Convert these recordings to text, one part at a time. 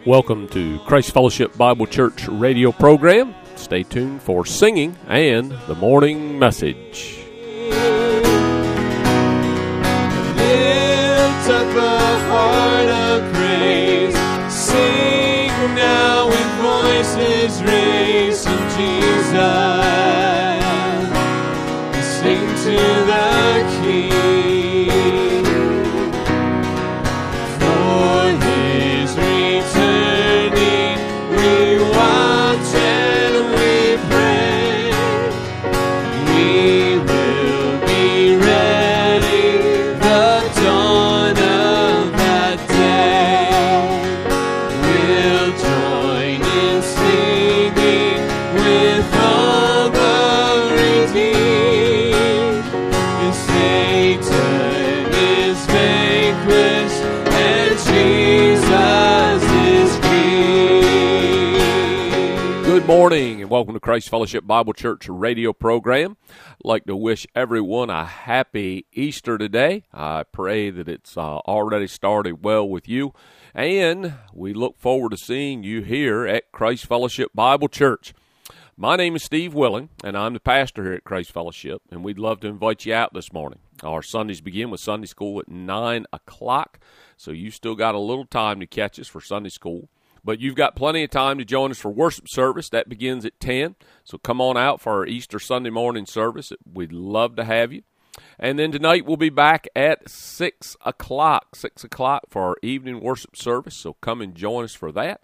Welcome to Christ Fellowship Bible Church radio program. Stay tuned for singing and the morning message. Lift up a heart of praise. Sing now with voices raised to Jesus. Sing to the King. For His returning, we watch and we pray. We will be ready the dawn of that day. We'll join in singing with all the redeemed. And Satan is vanquished and Jesus is King. Good morning and welcome to Christ Fellowship Bible Church radio program. I'd like to wish everyone a happy Easter today. I pray that it's already started well with you, and we look forward to seeing you here at Christ Fellowship Bible Church. My name is Steve Willing, and I'm the pastor here at Christ Fellowship, and we'd love to invite you out this morning. Our Sundays begin with Sunday school at 9 o'clock, so you still got a little time to catch us for Sunday school. But you've got plenty of time to join us for worship service. That begins at 10, so come on out for our Easter Sunday morning service. We'd love to have you. And then tonight we'll be back at 6 o'clock for our evening worship service, so come and join us for that.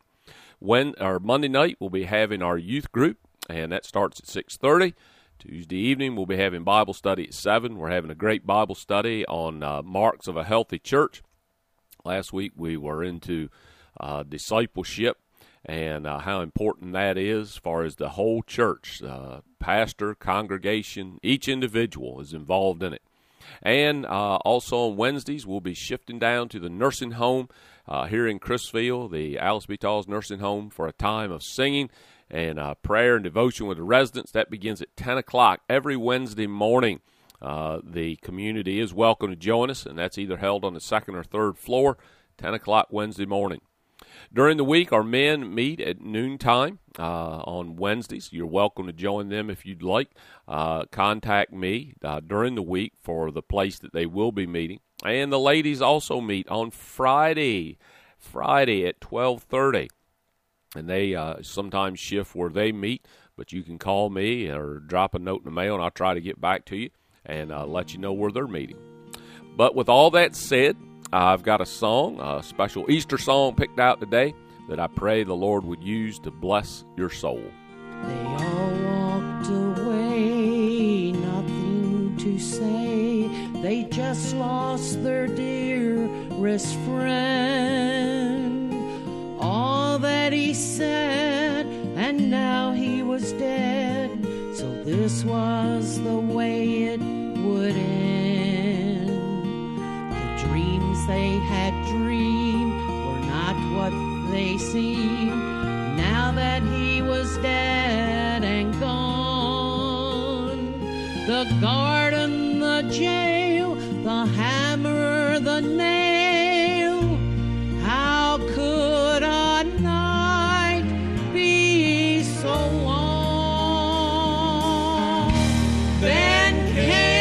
Monday night we'll be having our youth group, and that starts at 6:30. Tuesday evening we'll be having Bible study at 7. We're having a great Bible study on marks of a healthy church. Last week we were into discipleship and how important that is as far as the whole church, pastor, congregation, each individual is involved in it. And also on Wednesdays, we'll be shifting down to the nursing home here in Chrisville, the Alice B. Tawes Nursing Home, for a time of singing and prayer and devotion with the residents. That begins at 10 o'clock every Wednesday morning. The community is welcome to join us, and that's either held on the second or third floor, 10 o'clock Wednesday morning. During the week, our men meet at noontime on Wednesdays. You're welcome to join them if you'd like. Contact me during the week for the place that they will be meeting. And the ladies also meet on Friday at 12:30. And they sometimes shift where they meet, but you can call me or drop a note in the mail, and I'll try to get back to you and let you know where they're meeting. But with all that said, I've got a song, a special Easter song picked out today that I pray the Lord would use to bless your soul. They all walked away, nothing to say. They just lost their dearest friend. All that he said, and now he was dead. So this was the way it would end. Dreams they had dreamed were not what they seemed. Now that he was dead and gone, the garden, the jail, the hammer, the nail, how could a night be so long? Then came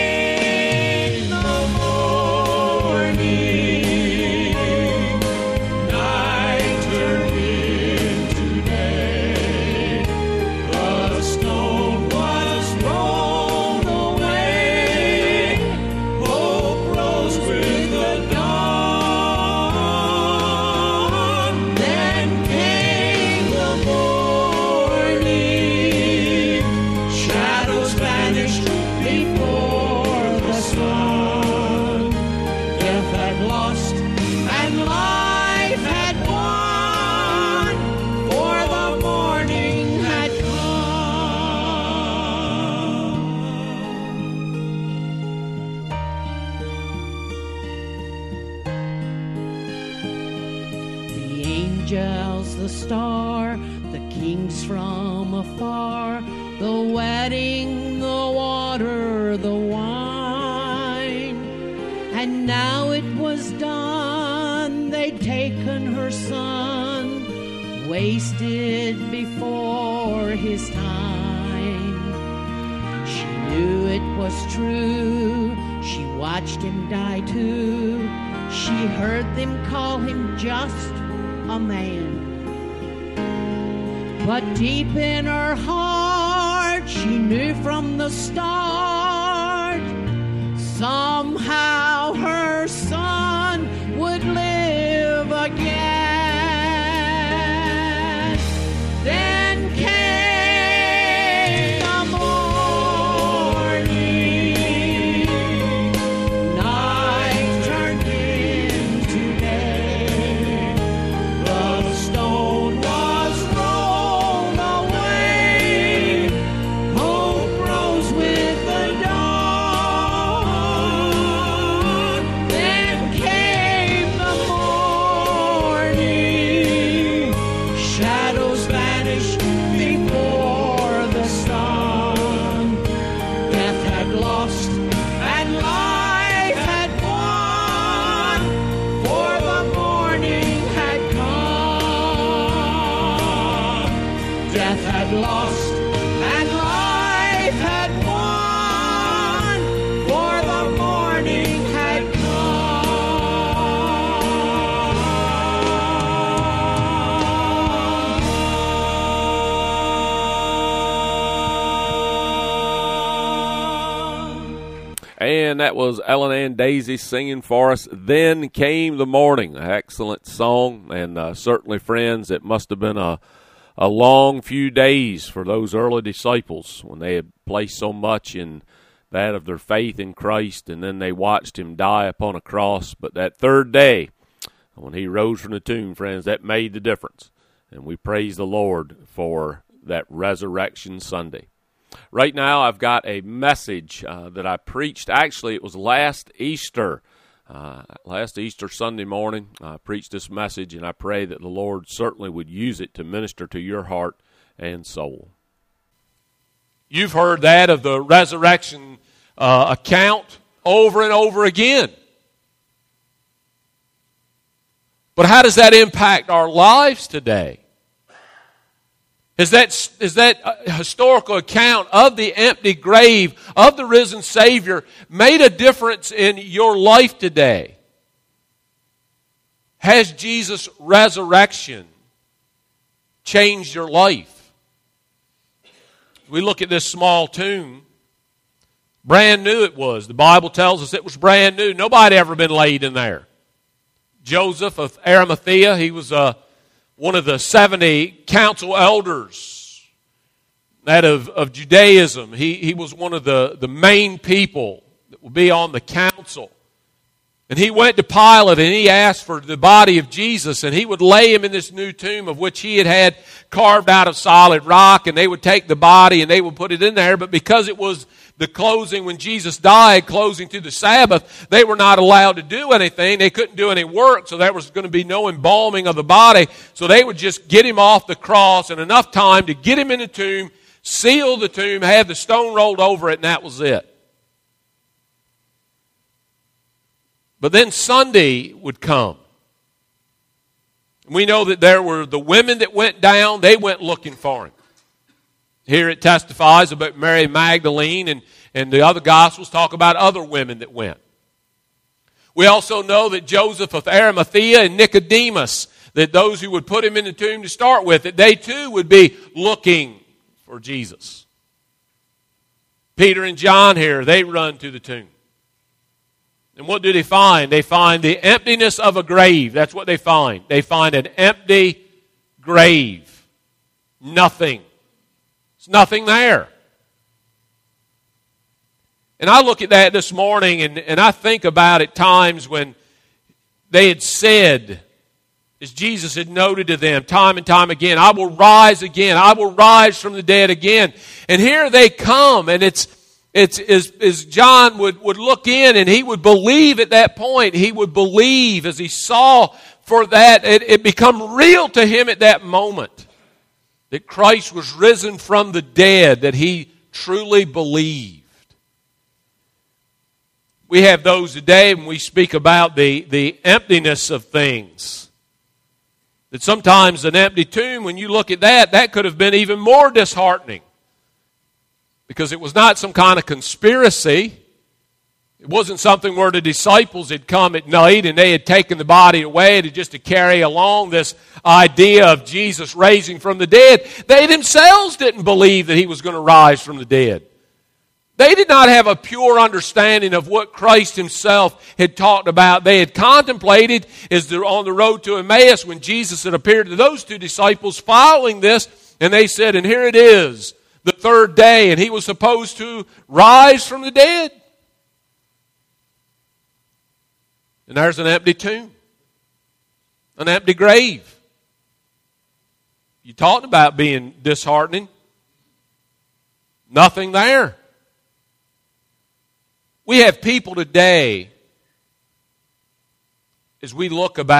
angels, the star, the kings from afar, the wedding, the water, the wine. And now it was done, they'd taken her son, wasted before his time. She knew it was true. She watched him die too. She heard them call him just a man. But deep in her heart, she knew from the start, somehow her son would live again. Then came the morning, night turned into day. The stone was rolled away, hope rose with the dawn. Then came the morning, shadows vanished before the sun. Death had lost and life had won, for the morning had come. Death had lost and life had won, for the morning had come. And that was Ellen Ann Daisy singing for us, Then Came the Morning. Excellent song, and certainly, friends, it must have been a long few days for those early disciples when they had placed so much in that of their faith in Christ, and then they watched him die upon a cross. But that third day, when he rose from the tomb, friends, that made the difference. And we praise the Lord for that Resurrection Sunday. Right now, I've got a message that I preached. Actually, it was last Easter Sunday morning. I preached this message, and I pray that the Lord certainly would use it to minister to your heart and soul. You've heard that of the resurrection account over and over again. But how does that impact our lives today? Is that historical account of the empty grave of the risen Savior made a difference in your life today? Has Jesus' resurrection changed your life? We look at this small tomb. Brand new it was. The Bible tells us it was brand new. Nobody ever been laid in there. Joseph of Arimathea, he was one of the 70 council elders, that of Judaism. He was one of the main people that will be on the council. And he went to Pilate and he asked for the body of Jesus, and he would lay him in this new tomb of which he had carved out of solid rock, and they would take the body and they would put it in there. But because it was the closing when Jesus died, closing to the Sabbath, they were not allowed to do anything. They couldn't do any work, so there was going to be no embalming of the body. So they would just get him off the cross in enough time to get him in the tomb, seal the tomb, have the stone rolled over it, and that was it. But then Sunday would come. We know that there were the women that went down, they went looking for him. Here it testifies about Mary Magdalene, and the other Gospels talk about other women that went. We also know that Joseph of Arimathea and Nicodemus, that those who would put him in the tomb to start with, that they too would be looking for Jesus. Peter and John here, they run to the tomb. And what do they find? They find the emptiness of a grave. That's what they find. They find an empty grave. Nothing. There's nothing there. And I look at that this morning and I think about it times when they had said, as Jesus had noted to them time and time again, I will rise again. I will rise from the dead again. And here they come, and it's as John would look in and he would believe at that point. He would believe as he saw for that. It become real to him at that moment that Christ was risen from the dead, that he truly believed. We have those today when we speak about the emptiness of things. That sometimes an empty tomb, when you look at that, that could have been even more disheartening. Because it was not some kind of conspiracy. It wasn't something where the disciples had come at night and they had taken the body away just to carry along this idea of Jesus raising from the dead. They themselves didn't believe that he was going to rise from the dead. They did not have a pure understanding of what Christ himself had talked about. They had contemplated as they're on the road to Emmaus when Jesus had appeared to those two disciples following this, and they said, and here it is, the third day, and he was supposed to rise from the dead. And there's an empty tomb, an empty grave. You talked about being disheartening. Nothing there. We have people today, as we look to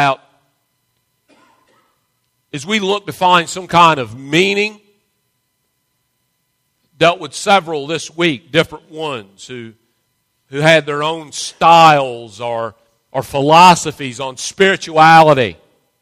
find some kind of meaning, dealt with several this week, different ones who had their own styles or philosophies on spirituality.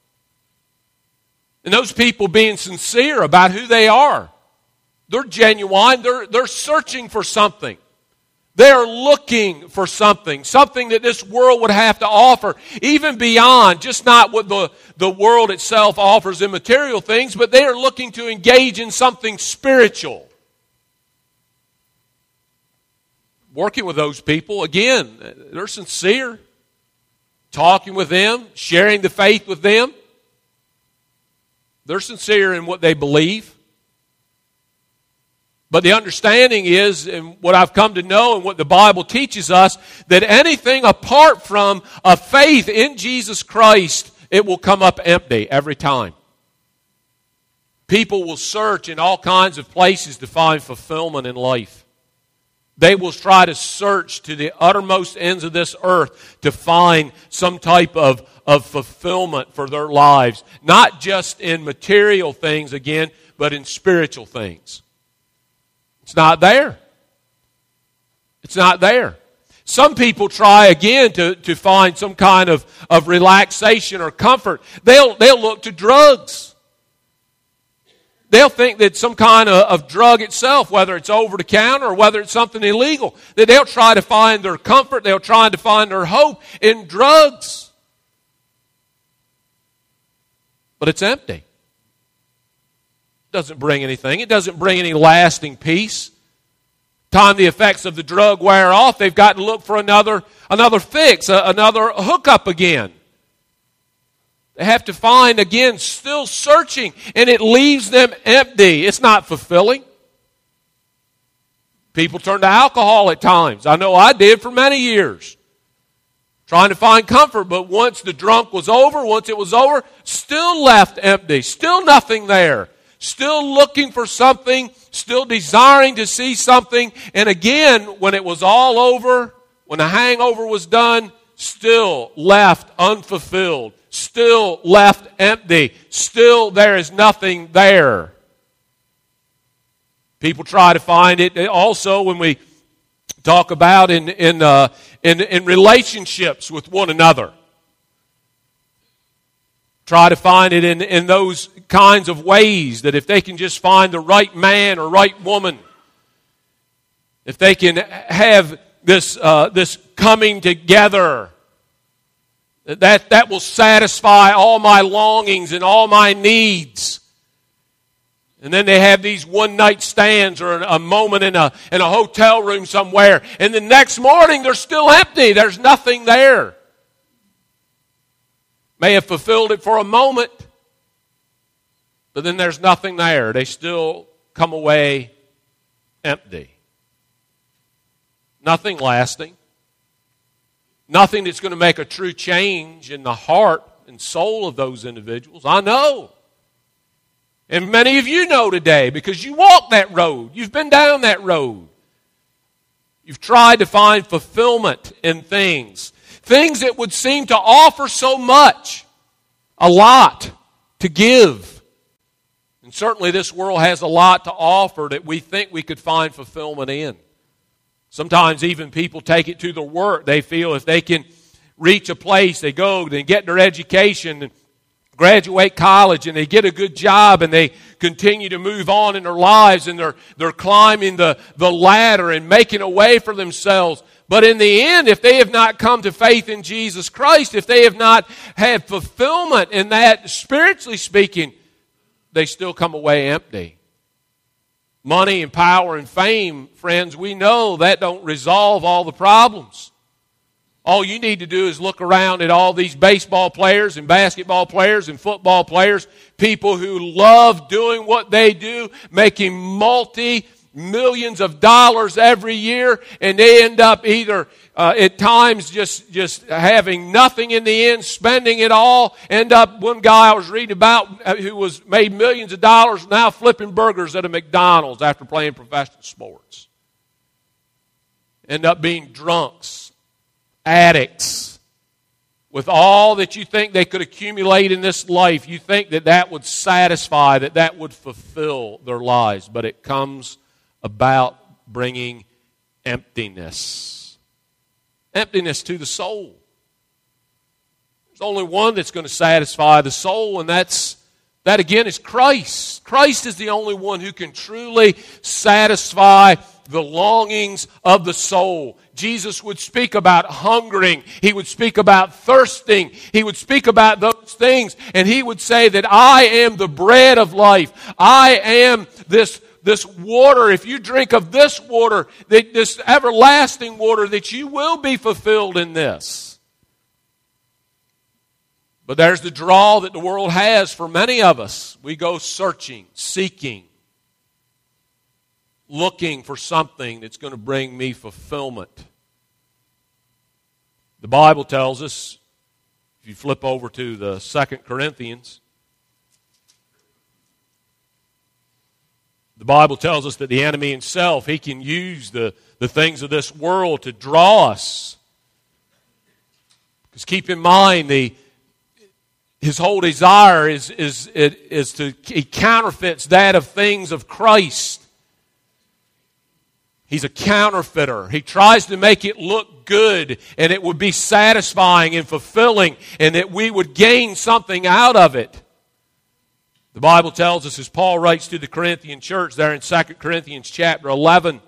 And those people being sincere about who they are. They're genuine. They're searching for something. They're looking for something that this world would have to offer, even beyond just not what the world itself offers in material things, but they are looking to engage in something spiritual. Working with those people, again, they're sincere. Talking with them, sharing the faith with them. They're sincere in what they believe. But the understanding is, and what I've come to know and what the Bible teaches us, that anything apart from a faith in Jesus Christ, it will come up empty every time. People will search in all kinds of places to find fulfillment in life. They will try to search to the uttermost ends of this earth to find some type of fulfillment for their lives. Not just in material things, again, but in spiritual things. It's not there. It's not there. Some people try again to find some kind of relaxation or comfort. They'll look to drugs. They'll think that some kind of drug itself, whether it's over the counter or whether it's something illegal, that they'll try to find their comfort, they'll try to find their hope in drugs. But it's empty. Doesn't bring anything. It doesn't bring any lasting peace. Time the effects of the drug wear off, they've got to look for another fix, another hookup again. They have to find, again, still searching, and it leaves them empty. It's not fulfilling. People turn to alcohol at times. I know I did for many years. Trying to find comfort, but once the drunk was over, still left empty. Still nothing there. Still looking for something, still desiring to see something. And again, when it was all over, when the hangover was done, still left unfulfilled. Still left empty. Still there is nothing there. People try to find it also when we talk about in relationships with one another. Try to find it in those kinds of ways that if they can just find the right man or right woman, if they can have this coming together, that will satisfy all my longings and all my needs. And then they have these one-night stands or a moment in a hotel room somewhere, and the next morning they're still empty. There's nothing there. May have fulfilled it for a moment, but then there's nothing there. They still come away empty. Nothing lasting. Nothing that's going to make a true change in the heart and soul of those individuals. I know. And many of you know today because you walk that road. You've been down that road. You've tried to find fulfillment in things. Things that would seem to offer so much, a lot to give. And certainly this world has a lot to offer that we think we could find fulfillment in. Sometimes even people take it to their work. They feel if they can reach a place, they go and get their education and graduate college and they get a good job and they continue to move on in their lives and they're climbing the ladder and making a way for themselves. But in the end, if they have not come to faith in Jesus Christ, if they have not had fulfillment in that, spiritually speaking, they still come away empty. Money and power and fame, friends, we know that don't resolve all the problems. All you need to do is look around at all these baseball players and basketball players and football players, people who love doing what they do, making multi-millions of dollars every year, and they end up either at times just having nothing in the end, spending it all. End up, one guy I was reading about who was made millions of dollars, now flipping burgers at a McDonald's after playing professional sports. End up being drunks, addicts. With all that you think they could accumulate in this life, you think that would satisfy, that would fulfill their lives. But it comes about bringing emptiness. Emptiness to the soul. There's only one that's going to satisfy the soul, and that again is Christ. Christ is the only one who can truly satisfy the longings of the soul. Jesus would speak about hungering. He would speak about thirsting. He would speak about those things. And he would say that I am the bread of life. I am this water. If you drink of this water, this everlasting water, that you will be fulfilled in this. But there's the draw that the world has for many of us. We go searching, seeking, looking for something that's going to bring me fulfillment. The Bible tells us, if you flip over to the 2 Corinthians, the Bible tells us that the enemy himself, he can use the things of this world to draw us. Because keep in mind, his whole desire is he counterfeits that of things of Christ. He's a counterfeiter. He tries to make it look good and it would be satisfying and fulfilling and that we would gain something out of it. The Bible tells us, as Paul writes to the Corinthian church there in 2 Corinthians chapter 11,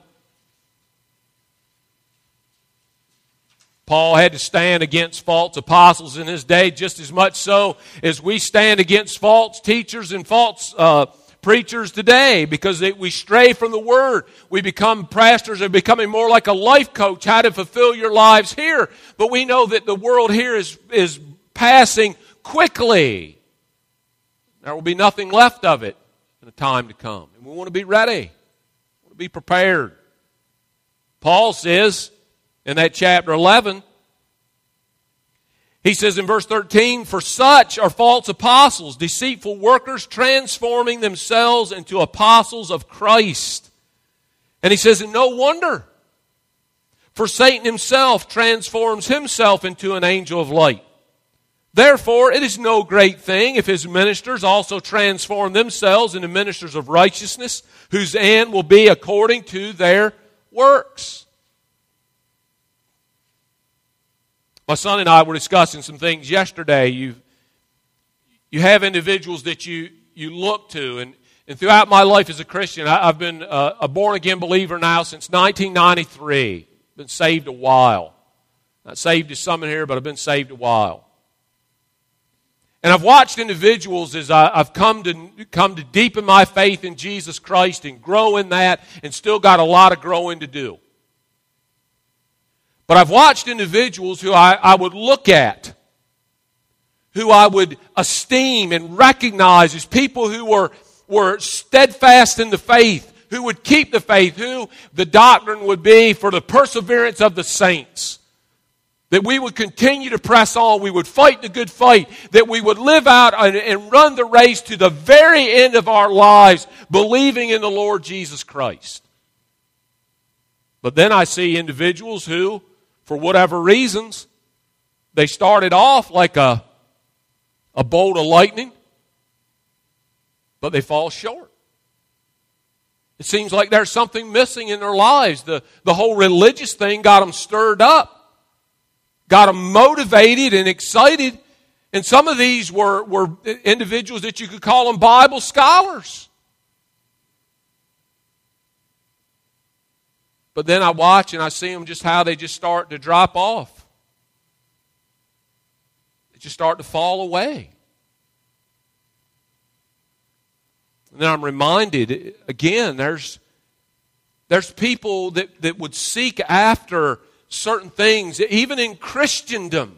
Paul had to stand against false apostles in his day, just as much so as we stand against false teachers and false preachers today, because we stray from the Word. We become pastors are becoming more like a life coach, how to fulfill your lives here. But we know that the world here is passing quickly. There will be nothing left of it in the time to come. And we want to be ready. We want to be prepared. Paul says in that chapter 11, he says in verse 13, "For such are false apostles, deceitful workers, transforming themselves into apostles of Christ." And he says, and no wonder, for Satan himself transforms himself into an angel of light. Therefore, it is no great thing if his ministers also transform themselves into ministers of righteousness, whose end will be according to their works. My son and I were discussing some things yesterday. You have individuals that you look to, and throughout my life as a Christian, I've been a born-again believer now since 1993. Been saved a while. Not saved as some in here, but I've been saved a while. And I've watched individuals as I've come to deepen my faith in Jesus Christ and grow in that, and still got a lot of growing to do. But I've watched individuals who I would look at, who I would esteem and recognize as people who were steadfast in the faith, who would keep the faith, who the doctrine would be for the perseverance of the saints. That we would continue to press on, we would fight the good fight, that we would live out and run the race to the very end of our lives, believing in the Lord Jesus Christ. But then I see individuals who, for whatever reasons, they started off like a bolt of lightning, but they fall short. It seems like there's something missing in their lives. The whole religious thing got them stirred up, got them motivated and excited, And some of these were individuals that you could call them Bible scholars. But then I watch and I see them just how they just start to drop off. They just start to fall away. And then I'm reminded, again, there's people that would seek after certain things, even in Christendom.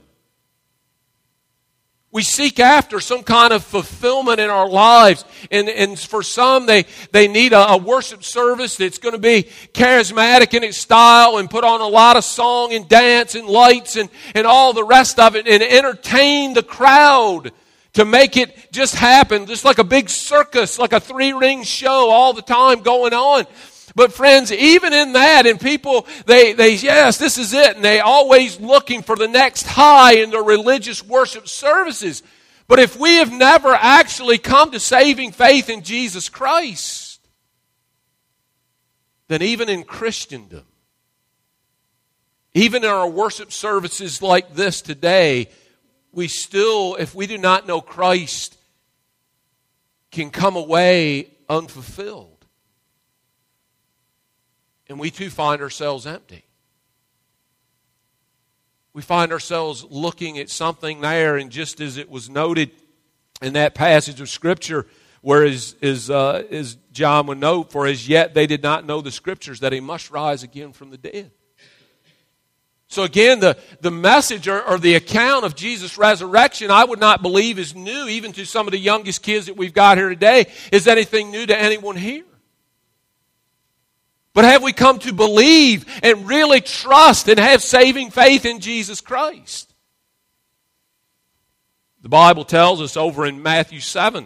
We seek after some kind of fulfillment in our lives. And for some, they need a worship service that's going to be charismatic in its style and put on a lot of song and dance and lights and all the rest of it and entertain the crowd to make it just happen, just like a big circus, like a three-ring show all the time going on. But friends, even in that, and people, they yes, this is it, and they always looking for the next high in their religious worship services. But if we have never actually come to saving faith in Jesus Christ, then even in Christendom, even in our worship services like this today, we still, if we do not know Christ, can come away unfulfilled. And we too find ourselves empty. We find ourselves looking at something there, and just as it was noted in that passage of Scripture, where as John would note, for as yet they did not know the Scriptures that he must rise again from the dead. So again, the message or the account of Jesus' resurrection, I would not believe is new, even to some of the youngest kids that we've got here today. Is anything new to anyone here? But have we come to believe and really trust and have saving faith in Jesus Christ? The Bible tells us over in Matthew 7,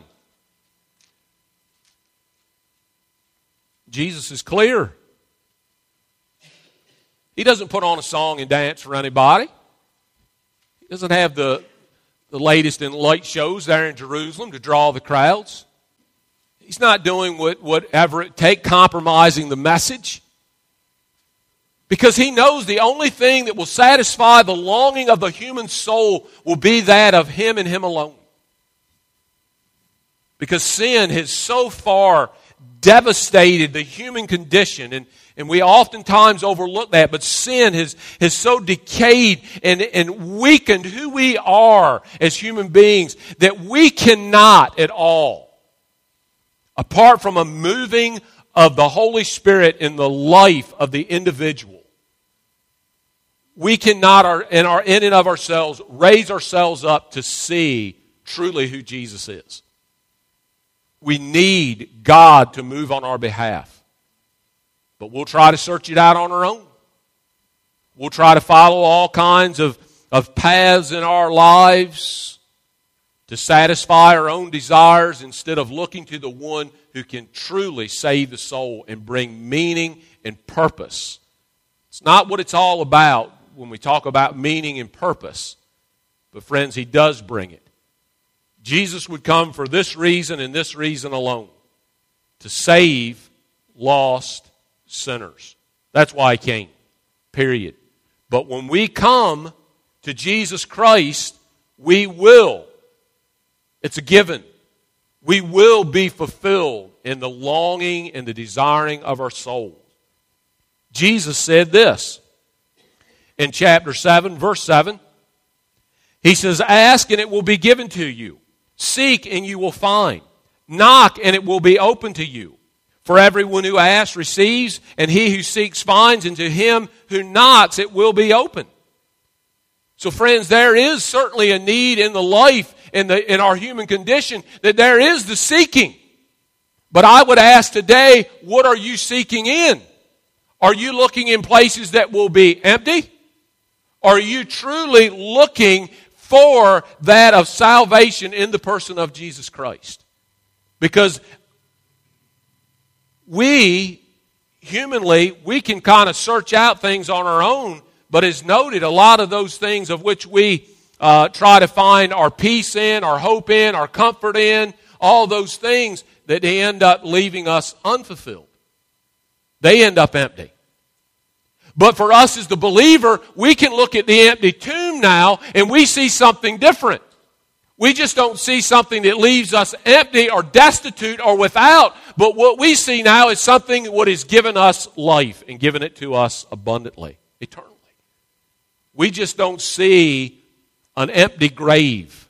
Jesus is clear. He doesn't put on a song and dance for anybody. He doesn't have the latest in light shows there in Jerusalem to draw the crowds. He's not doing whatever it takes, compromising the message. Because he knows the only thing that will satisfy the longing of the human soul will be that of him and him alone. Because sin has so far devastated the human condition, and we oftentimes overlook that, but sin has so decayed and weakened who we are as human beings that we cannot at all, apart from a moving of the Holy Spirit in the life of the individual, we cannot in and of ourselves raise ourselves up to see truly who Jesus is. We need God to move on our behalf. But we'll try to search it out on our own. We'll try to follow all kinds of paths in our lives to satisfy our own desires instead of looking to the one who can truly save the soul and bring meaning and purpose. It's not what it's all about when we talk about meaning and purpose. But friends, he does bring it. Jesus would come for this reason and this reason alone, to save lost sinners. That's why he came, period. But when we come to Jesus Christ, we will. It's a given. We will be fulfilled in the longing and the desiring of our souls. Jesus said this in chapter 7, verse 7. He says, "Ask and it will be given to you. Seek and you will find. Knock and it will be open to you. For everyone who asks receives, and he who seeks finds, and to him who knocks it will be open." So friends, there is certainly a need in the life, in our human condition, that there is the seeking. But I would ask today, what are you seeking in? Are you looking in places that will be empty? Are you truly looking for that of salvation in the person of Jesus Christ? Because we, humanly, we can kind of search out things on our own, but as noted, a lot of those things of which we try to find our peace in, our hope in, our comfort in, all those things that they end up leaving us unfulfilled. They end up empty. But for us as the believer, we can look at the empty tomb now and we see something different. We just don't see something that leaves us empty or destitute or without. But what we see now is something what has given us life and given it to us abundantly, eternally. We just don't see an empty grave.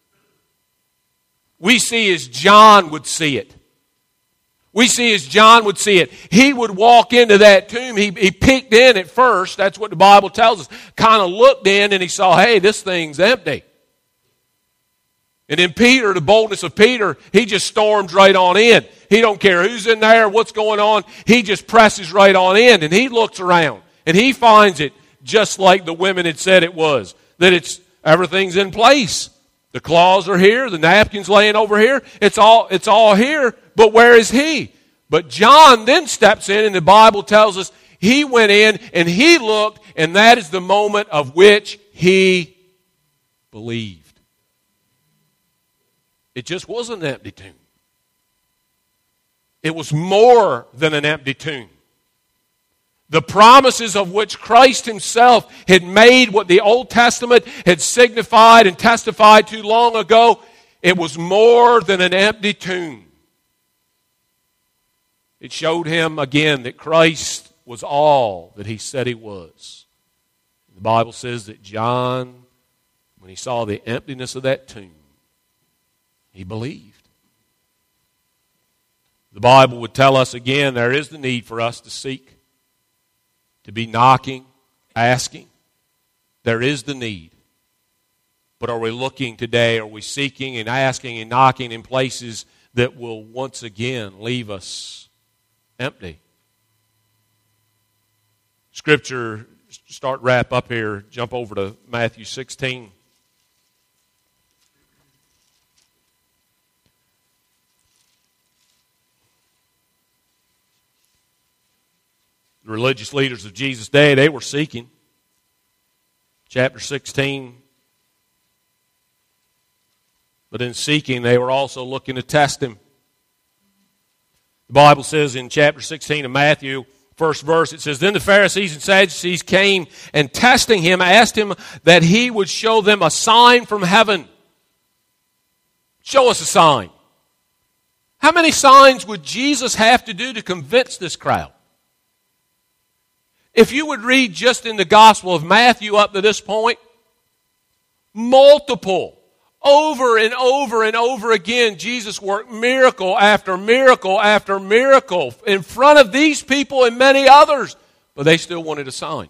We see as John would see it. We see as John would see it. He would walk into that tomb. He peeked in at first. That's what the Bible tells us. Kind of looked in and he saw, hey, this thing's empty. And then Peter, the boldness of Peter, he just storms right on in. He don't care who's in there, what's going on. He just presses right on in and he looks around. And he finds it just like the women had said it was. That everything's in place. The cloths are here, the napkins laying over here. It's all here, but where is he? But John then steps in and the Bible tells us he went in and he looked, and that is the moment of which he believed. It just wasn't an empty tomb. It was more than an empty tomb. The promises of which Christ himself had made, what the Old Testament had signified and testified to long ago, it was more than an empty tomb. It showed him again that Christ was all that he said he was. The Bible says that John, when he saw the emptiness of that tomb, he believed. The Bible would tell us again there is the need for us to seek, to be knocking, asking. There is the need. But are we looking today? Are we seeking and asking and knocking in places that will once again leave us empty? Scripture, wrap up here, jump over to Matthew 16. The religious leaders of Jesus' day, they were seeking. Chapter 16. But in seeking, they were also looking to test him. The Bible says in chapter 16 of Matthew, first verse, it says, Then the Pharisees and Sadducees came and testing him, asked him that he would show them a sign from heaven. Show us a sign. How many signs would Jesus have to do to convince this crowd? If you would read just in the Gospel of Matthew up to this point, multiple, over and over and over again, Jesus worked miracle after miracle after miracle in front of these people and many others, but they still wanted a sign.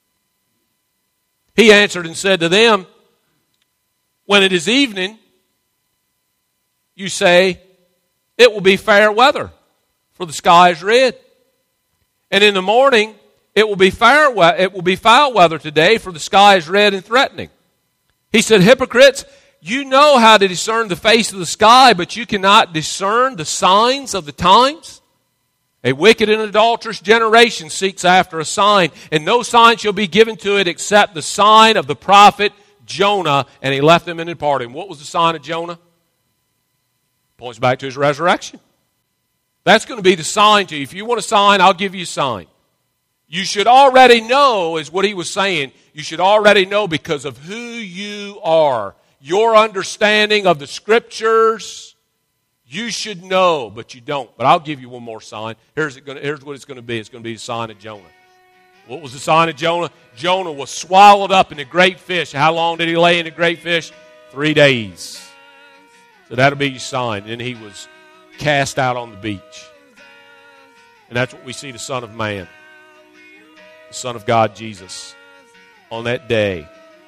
He answered and said to them, When it is evening, you say, it will be fair weather, for the sky is red. And in the morning, it will be foul weather today, for the sky is red and threatening. He said, Hypocrites, you know how to discern the face of the sky, but you cannot discern the signs of the times. A wicked and adulterous generation seeks after a sign, and no sign shall be given to it except the sign of the prophet Jonah. And he left them and departed. What was the sign of Jonah? Points back to his resurrection. That's going to be the sign to you. If you want a sign, I'll give you a sign. You should already know, is what he was saying. You should already know because of who you are. Your understanding of the Scriptures, you should know, but you don't. But I'll give you one more sign. Here's what it's going to be. It's going to be the sign of Jonah. What was the sign of Jonah? Jonah was swallowed up in a great fish. How long did he lay in a great fish? 3 days. So that'll be your sign. Then he was cast out on the beach. And that's what we see the Son of Man, the Son of God, Jesus, on that day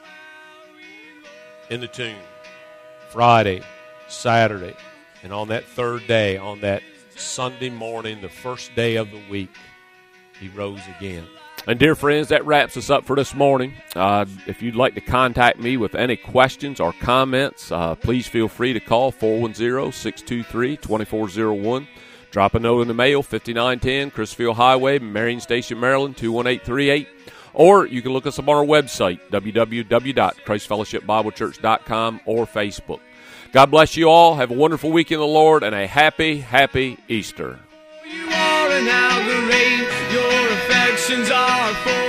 in the tomb, Friday, Saturday, and on that third day, on that Sunday morning, the first day of the week, he rose again. And dear friends, that wraps us up for this morning. If you'd like to contact me with any questions or comments, please feel free to call 410-623-2401. Drop a note in the mail, 5910 Crisfield Highway, Marion Station, Maryland, 21838. Or you can look us up on our website, www.ChristFellowshipBibleChurch.com, or Facebook. God bless you all. Have a wonderful week in the Lord and a happy, happy Easter. You are an Algarade, your affections are for